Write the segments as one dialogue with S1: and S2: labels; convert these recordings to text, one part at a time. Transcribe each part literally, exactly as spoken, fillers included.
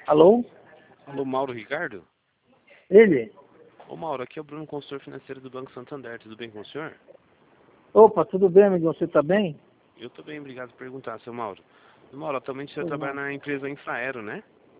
S1: Alô?
S2: Alô, Mauro Ricardo?
S1: Ele?
S2: Ô Mauro, aqui é o Bruno, consultor financeiro do Banco Santander, tudo bem com o senhor?
S1: Opa, tudo bem, amigo? Você tá bem?
S2: Eu tô bem, obrigado por perguntar, seu Mauro. Mauro, atualmente o senhor
S1: Pois
S2: trabalha
S1: não.
S2: na empresa Infraero, né?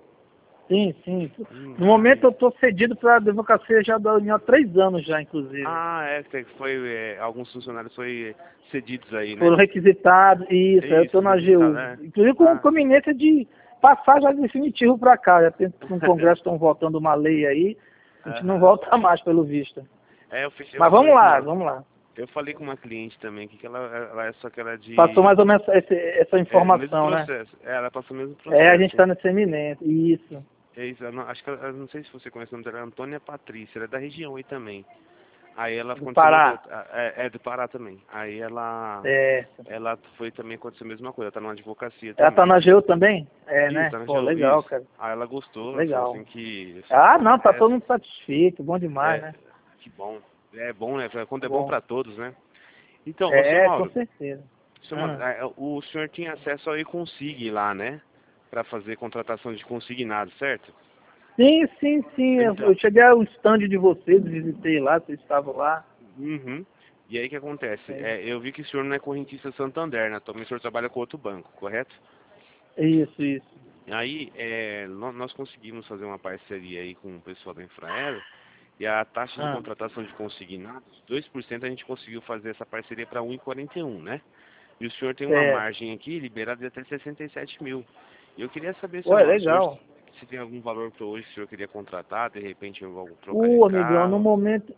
S1: Sim, sim.
S2: Hum,
S1: No
S2: ah,
S1: momento eu tô cedido para a advocacia já da União há três anos já, inclusive.
S2: ah, é, que foi, é, alguns funcionários foi cedidos aí, né?
S1: Foram requisitados, isso, eu tô
S2: Isso,
S1: na
S2: requisitado,
S1: A G U.
S2: é.
S1: Inclusive com
S2: Ah,
S1: conveniência de passar já definitivo para cá. Já tem no Congresso estão votando uma lei aí, a gente não
S2: aham.
S1: volta mais, pelo visto.
S2: É, eu, fechei, eu
S1: Mas vamos
S2: falei com
S1: lá,
S2: uma,
S1: vamos lá.
S2: eu falei com uma cliente também, que que ela, ela é só que ela é
S1: Passou
S2: de,
S1: mais ou menos essa, essa
S2: é, mesmo
S1: informação, né?
S2: processo, é, ela passou o mesmo
S1: É, a gente
S2: processo.
S1: está nesse eminente, isso.
S2: É isso, eu não- acho que ela, eu não sei se você conhece o nome dela, é Antônia Patrícia, ela é da região aí também. Aí ela
S1: Do
S2: aconteceu mesmo,
S1: Pará.
S2: é, é do Pará também. Aí ela,
S1: É.
S2: ela foi também aconteceu a mesma coisa, ela tá numa advocacia
S1: Ela tá
S2: também.
S1: na A G U também? É,
S2: Isso,
S1: né?
S2: tá na
S1: Pô,
S2: região,
S1: legal,
S2: isso.
S1: cara.
S2: Aí ela gostou, ela falou
S1: Legal.
S2: assim que esse
S1: Ah, não, tá
S2: processo,
S1: todo mundo satisfeito, bom demais,
S2: é,
S1: né?
S2: que bom. É bom, né? Quando é bom
S1: Bom.
S2: pra todos, né? Então, ô, seu
S1: É, com
S2: Mauro,
S1: certeza.
S2: seu Mauro,
S1: Ah.
S2: é, o senhor tinha acesso ao e-consig lá, né? Pra fazer contratação de consignado, certo?
S1: Sim, sim, sim. Eu
S2: Então,
S1: eu cheguei ao stand de vocês, visitei lá, vocês estavam lá.
S2: uhum. E aí o que acontece?
S1: É.
S2: É, eu vi que o senhor não é correntista Santander, né? Atualmente o senhor trabalha com outro banco, correto?
S1: Isso, isso.
S2: Aí é, nó- nós conseguimos fazer uma parceria aí com o pessoal da Infraero e a taxa de
S1: Ah.
S2: contratação de consignados, dois por cento a gente conseguiu fazer essa parceria para um vírgula quarenta e um, né? E o senhor tem uma
S1: É.
S2: margem aqui liberada de até sessenta e sete mil. E eu queria saber, seu
S1: Ué,
S2: Mauro, o senhor,
S1: legal.
S2: se tem algum valor para hoje que o senhor queria contratar, de repente eu vou trocar de
S1: Uh, amigão, no
S2: carro.
S1: momento.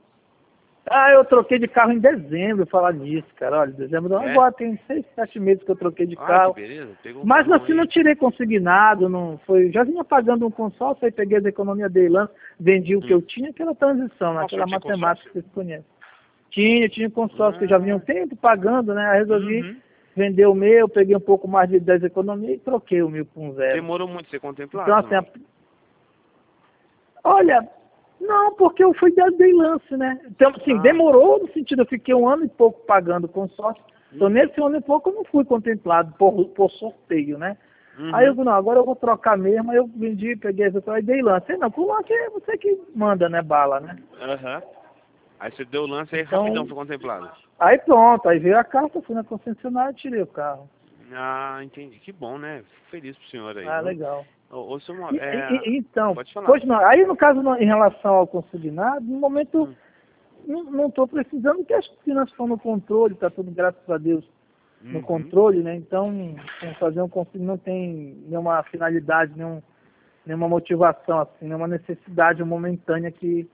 S1: Ah, eu troquei de carro em dezembro, falar nisso, cara. Olha, dezembro
S2: É?
S1: agora tem seis, sete meses que eu troquei de
S2: Ah, que
S1: carro.
S2: beleza, pegou um
S1: Mas
S2: carrão
S1: assim, não
S2: aí.
S1: tirei consignado, não foi. Já vinha pagando um consórcio, aí peguei as economias dele lá, vendi o que
S2: Hum.
S1: eu tinha, aquela transição, né,
S2: Ah, o senhor
S1: aquela
S2: tinha
S1: matemática
S2: consórcio?
S1: que vocês conhecem. Tinha, tinha um consórcio que eu já vinha um
S2: Ah,
S1: tempo pagando, né? Aí resolvi
S2: uhum.
S1: vender o meu, peguei um pouco mais de dez economias e troquei o meu por um zero.
S2: Demorou muito ser contemplado,
S1: Então,
S2: seu
S1: assim, a-
S2: Mauro?
S1: olha, não, porque eu fui dar dei lance, né? Então, assim,
S2: Ah,
S1: demorou no sentido, eu fiquei um ano e pouco pagando o consórcio. Então,
S2: uhum.
S1: nesse ano e pouco eu não fui contemplado por, por sorteio, né? Aí eu
S2: Uhum.
S1: falei, não, agora eu vou trocar mesmo, aí eu vendi, peguei essa coisa e dei lance. Aí, não, por lance é você que manda, né, bala, né?
S2: Aham. Aí você deu o lance aí rapidão,
S1: Então,
S2: foi contemplado.
S1: aí pronto, aí veio a carta, fui na concessionária e tirei o carro.
S2: Ah, entendi. Que bom, né? Fico feliz pro senhor aí,
S1: Ah,
S2: viu?
S1: legal.
S2: Ô, ô seu
S1: E,
S2: Mauro,
S1: e-
S2: é...
S1: e- então,
S2: Pode falar.
S1: pois não, aí no caso, no- em relação ao consignado, no momento,
S2: Hum.
S1: não estou precisando, porque as finanças estão no controle, está tudo, graças a Deus, no
S2: Uhum.
S1: controle, né? Então, com fazer um consignado não tem nenhuma finalidade, nenhum, nenhuma motivação, assim, nenhuma necessidade momentânea que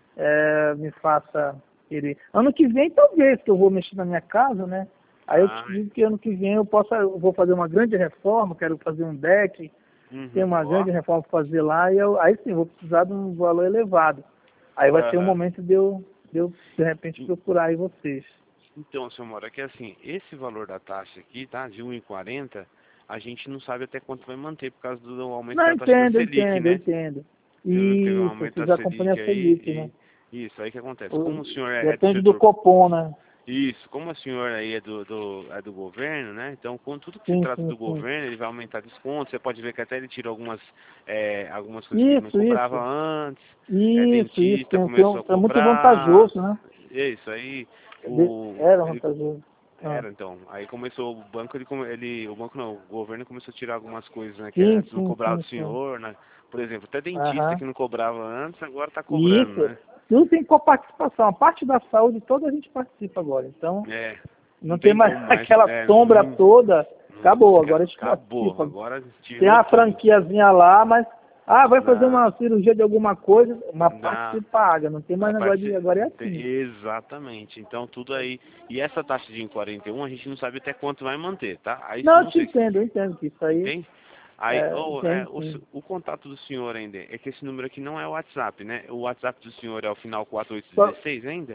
S1: eh, me faça querer. Ano que vem, talvez, que eu vou mexer na minha casa, né? Aí eu
S2: Ah,
S1: digo que ano que vem eu possa, eu vou fazer uma grande reforma, quero fazer um deck, tem
S2: uhum.
S1: uma
S2: Ó.
S1: grande reforma para fazer lá, e eu, aí sim, vou precisar de um valor elevado. Aí vai ser o
S2: Aham.
S1: momento de eu, de eu, de repente, procurar aí vocês.
S2: Então, seu Mauro, é que assim, esse valor da taxa aqui, tá? De um vírgula quarenta, a gente não sabe até quanto vai manter por causa do aumento
S1: Não,
S2: da taxa da
S1: entendo,
S2: Selic,
S1: entendo, eu
S2: né?
S1: entendo.
S2: Você viu que teve um
S1: Isso, eu
S2: aumento da
S1: fiz a companhia
S2: Selic
S1: Felipe, né?
S2: aí e... Isso, aí que acontece.
S1: O-
S2: Como o senhor é é do
S1: Depende do
S2: setor...
S1: Copom, né?
S2: Isso, como o senhor aí é do, do, é do governo, né? Então, com tudo que se
S1: Sim,
S2: trata
S1: sim,
S2: do
S1: sim.
S2: governo, ele vai aumentar desconto. Você pode ver que até ele tirou algumas, é, algumas coisas que ele não
S1: Isso,
S2: cobrava
S1: isso.
S2: antes. É,
S1: Isso, isso.
S2: dentista
S1: Tem, tem
S2: começou
S1: um,
S2: a
S1: é muito
S2: cobrar.
S1: vantajoso, né?
S2: Isso, aí
S1: De-
S2: o...
S1: Era
S2: Ele,
S1: vantajoso. Ah.
S2: era, então. Aí começou o banco, ele, come- ele... O banco não, o governo começou a tirar algumas coisas, né? Que
S1: Sim,
S2: antes não
S1: sim,
S2: cobrava
S1: sim,
S2: do
S1: sim.
S2: senhor, né? Por exemplo, até dentista
S1: Aham.
S2: que não cobrava antes, agora tá
S1: E
S2: cobrando,
S1: isso,
S2: né?
S1: tudo tem coparticipação. A parte da saúde toda a gente participa agora. Então,
S2: É,
S1: não
S2: não
S1: tem
S2: tem
S1: mais
S2: como mais.
S1: aquela
S2: É,
S1: sombra
S2: não,
S1: toda.
S2: não,
S1: Acabou,
S2: esque-
S1: agora a gente
S2: acabou.
S1: participa.
S2: Agora
S1: Tem
S2: tirou
S1: uma
S2: tudo.
S1: franquiazinha lá, mas ah, vai fazer
S2: Na,
S1: uma cirurgia de alguma coisa, uma parte
S2: na,
S1: se paga, não tem mais
S2: a
S1: negócio de
S2: parte,
S1: agora é
S2: tem-
S1: assim.
S2: exatamente. Então tudo aí. E essa taxa de quarenta e um a gente não sabe até quanto vai manter, tá? Aí
S1: Não, eu
S2: não
S1: te
S2: sei.
S1: entendo, eu entendo que isso aí
S2: Entende? Aí,
S1: é,
S2: oh, é,
S1: entendo
S2: o,
S1: sim.
S2: o contato do senhor ainda, é que esse número aqui não é o WhatsApp, né? O WhatsApp do senhor é o final quatro oito
S1: Só-
S2: um seis ainda?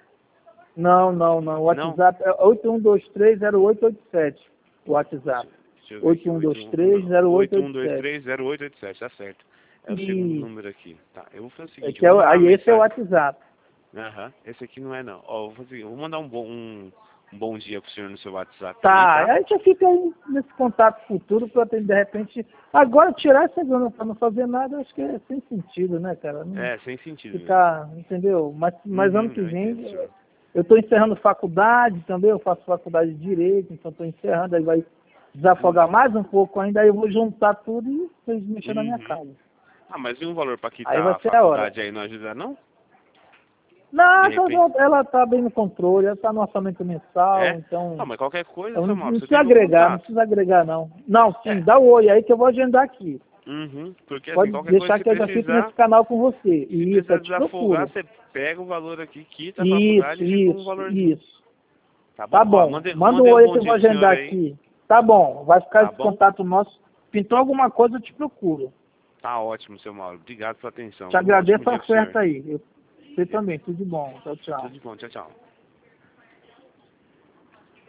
S1: Não, não, não. O
S2: Não?
S1: WhatsApp é oito um dois três zero oito oito sete. O
S2: Deixa,
S1: WhatsApp.
S2: deixa eu ver aqui,
S1: oito um dois
S2: oito um
S1: três zero oito oito
S2: dois
S1: sete.
S2: três zero oito oito sete, tá certo. É o segundo
S1: E
S2: número aqui. Tá, eu vou fazer o
S1: é
S2: seguinte,
S1: que
S2: eu
S1: é,
S2: vou
S1: o-
S2: mandar uma
S1: aí esse é o
S2: mensagem.
S1: WhatsApp.
S2: Aham, esse aqui não é não. Ó, eu vou fazer, eu vou mandar um, bom- um, um bom dia pro senhor no seu WhatsApp.
S1: Tá,
S2: também, tá?
S1: a gente fica aí nesse contato futuro para de repente... Agora, tirar essa grana para não fazer nada, acho que é sem sentido, né, cara? Não
S2: É, sem sentido.
S1: ficar, entendeu? Mas, mas
S2: Uhum,
S1: ano que
S2: eu
S1: vem,
S2: entendo, senhor.
S1: eu estou encerrando faculdade também, eu faço faculdade de Direito, então estou encerrando, aí vai desafogar mais um pouco ainda, aí eu vou juntar tudo e vocês mexer na minha
S2: Uhum.
S1: casa.
S2: Ah, mas e um valor para
S1: Aí
S2: quitar
S1: vai
S2: a
S1: ser a hora.
S2: faculdade aí não ajuda, não?
S1: Não,
S2: De
S1: então,
S2: repente.
S1: ela está bem no controle, ela está no orçamento mensal,
S2: É?
S1: então...
S2: Ah, mas qualquer coisa,
S1: Então,
S2: seu
S1: não,
S2: Mauro,
S1: não
S2: você
S1: precisa
S2: tem meu
S1: agregar, não
S2: contato.
S1: precisa agregar, não. Não, sim,
S2: É.
S1: dá o oi aí que eu vou agendar aqui.
S2: Uhum. Porque assim,
S1: Pode
S2: qualquer coisa
S1: deixar
S2: que
S1: que
S2: você
S1: eu já fico
S2: precisar,
S1: nesse canal com você.
S2: se
S1: Isso,
S2: precisar
S1: eu te
S2: desafogar,
S1: procuro.
S2: você pega o valor aqui, quita a faculdade
S1: Isso,
S2: e fica um
S1: isso,
S2: valorzinho.
S1: isso.
S2: Tá bom?
S1: Tá
S2: Ó,
S1: bom.
S2: mandei,
S1: Manda o
S2: mandei um
S1: oi
S2: bom
S1: que eu
S2: dia
S1: vou
S2: pro senhor
S1: agendar
S2: aí.
S1: aqui. Tá bom, vai ficar
S2: Tá
S1: esse
S2: bom?
S1: contato nosso. Pintou alguma coisa, eu te procuro.
S2: Tá ótimo, seu Mauro. Obrigado pela atenção.
S1: Te
S2: Um ótimo
S1: agradeço a
S2: dia pro senhor.
S1: oferta aí. Eu, você também, tudo de bom. Tchau, tchau.
S2: Tudo de bom. Tchau, tchau.